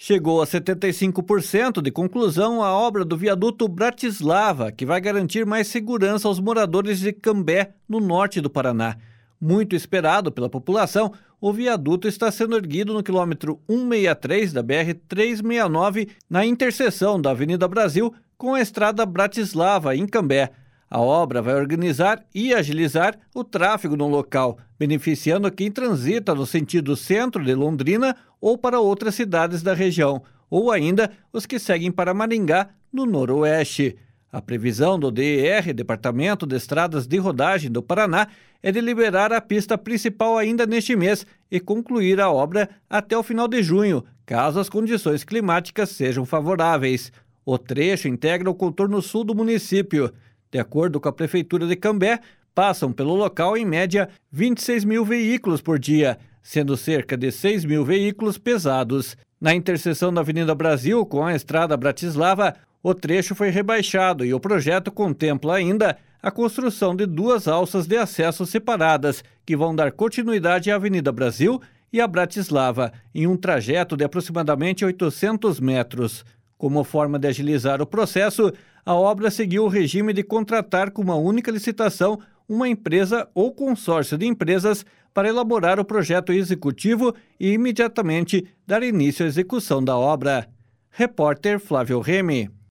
Chegou a 75% de conclusão a obra do viaduto Bratislava, que vai garantir mais segurança aos moradores de Cambé, no norte do Paraná. Muito esperado pela população, o viaduto está sendo erguido no quilômetro 163 da BR-369, na interseção da Avenida Brasil com a estrada Bratislava, em Cambé. A obra vai organizar e agilizar o tráfego no local, beneficiando quem transita no sentido centro de Londrina ou para outras cidades da região, ou ainda os que seguem para Maringá, no noroeste. A previsão do DER, Departamento de Estradas de Rodagem do Paraná, é de liberar a pista principal ainda neste mês e concluir a obra até o final de junho, caso as condições climáticas sejam favoráveis. O trecho integra o contorno sul do município. De acordo com a Prefeitura de Cambé, passam pelo local em média 26 mil veículos por dia, sendo cerca de 6 mil veículos pesados. Na interseção da Avenida Brasil com a estrada Bratislava, o trecho foi rebaixado e o projeto contempla ainda a construção de 2 alças de acesso separadas, que vão dar continuidade à Avenida Brasil e à Bratislava, em um trajeto de aproximadamente 800 metros. Como forma de agilizar o processo, a obra seguiu o regime de contratar com uma única licitação uma empresa ou consórcio de empresas para elaborar o projeto executivo e imediatamente dar início à execução da obra. Repórter Flávio Remy.